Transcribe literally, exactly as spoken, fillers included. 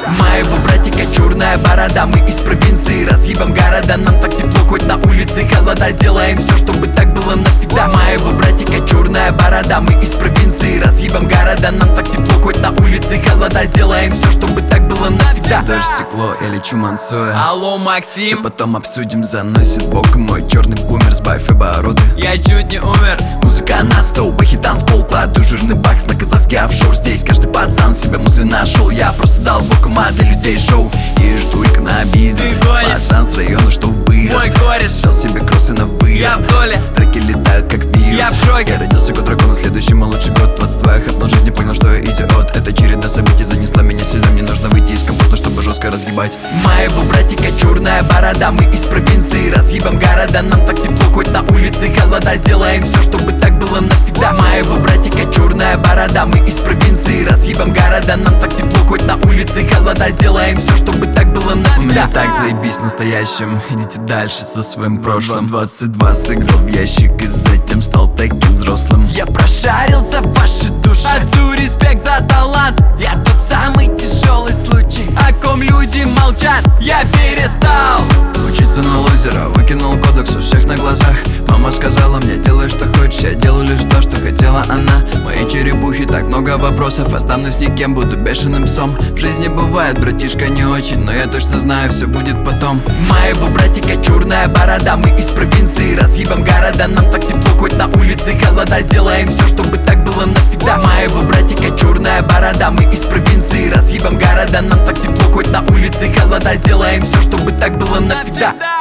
Моего братика черная борода, мы из провинции, разъебем города. Нам так тепло, хоть на улице холода, сделаем все, чтобы так было навсегда. Моего братика черная борода, мы из провинции, разъебем города. Нам так тепло, хоть на улице холода, сделаем все, чтобы так было навсегда. Дождь, стекло, я лечу мансуя. Алло, Максим, что потом обсудим, заносит бок мой черный бумер, сбавь обороты. Я чуть не умер. Музыка на стол, бахи танцпол, кладу жирный бакс на казахский офшор. Здесь каждый пацан себе музы нашел. Я просто дал боком, а для людей шоу. И жду их на бизнес. Пацан с района, что вырос. Мой кореш взял себе кроссы на выезд. Я в доле. Треки летают как вирус. Я в шоке. Я родился год дракона, следующий мой лучший год. двадцать два я хэпнул жизнь, не понял, что я идиот. Эта череда событий занесла меня сюда. Мне нужно выйти из комфорта, чтобы жестко разгибать. Моего братика черная борода, мы из провинции, разъебем города. Нам так тепло, хоть на улице холода, сделаем все, чтобы так было навсегда. Моего братика черная борода, мы из провинции, разъебем города. Нам так тепло, хоть на улице холода, сделаем все, чтобы так было навсегда. Мне так заебись в настоящем, идите дальше со своим прошлым. Двадцать два сыграл в ящик и затем стал таким взрослым. Я прошарил за ваши души, отцу респект за талант. Я тот самый тяжелый случай, о ком люди молчат. Я перестал учиться на лузера, выкинул кодекс у всех на глазах. Мама сказала мне, делай что хочешь, я делаю лишь то, что хотела она. Мои черепухи, так много вопросов, останусь никем, буду бешеным псом. В жизни бывает, братишка, не очень, но я точно знаю, все будет потом. Моего братика черная борода, мы из провинции, разъебем города. Нам так тепло, хоть на улице холода, сделаем все, чтобы так было навсегда. Моего братика черная борода, мы из провинции, разъебем города. Нам так тепло, хоть на улице холода, сделаем все, чтобы так было навсегда.